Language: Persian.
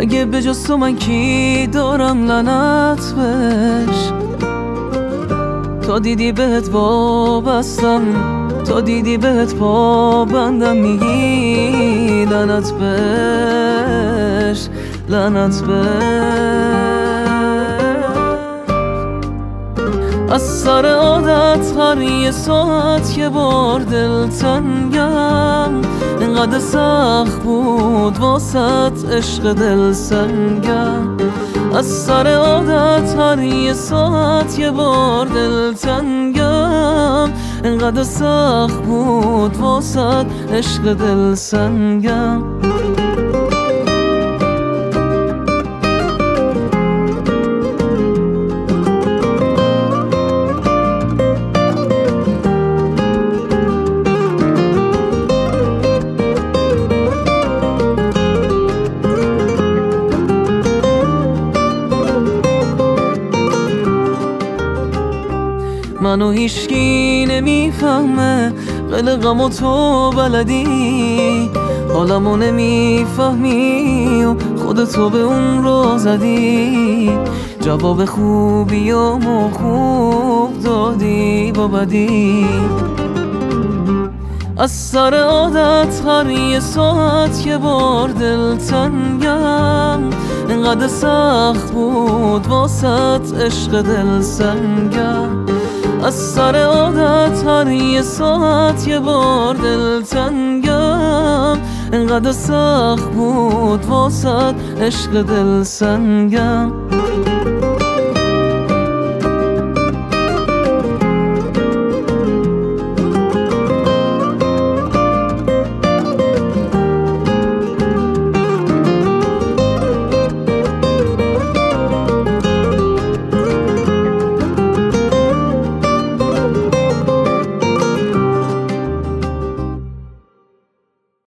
اگه به جز تو من کی دارم لعنت بهش. تا دیدی بهت وابستم، تا دیدی بهت پابندم، میگی لعنت بهش، لعنت بهش. از سر عادت هر یه ساعت یه بار دلتنگم، اینقدر سخت بود واسط عشق دل سنگم. از سر عادت هر یه ساعت یه بار دلتنگم، اینقدر سخت بود واسط عشق دل سنگم. منو هیچکی نمیفهمه، قلقم و تو بلدی، حالمو نمیفهمی و خودتو به اون رو زدی. جواب خوبی و خوب دادی با بدی. از سر عادت هر یه ساعت یه بار دلتنگم، اینقدر سخت بود واسط عشق دل سنگم. از سر عادت هر یه ساعت یه بار دلتنگم، اینقدر سخت بود واسط عشق دل سنگم.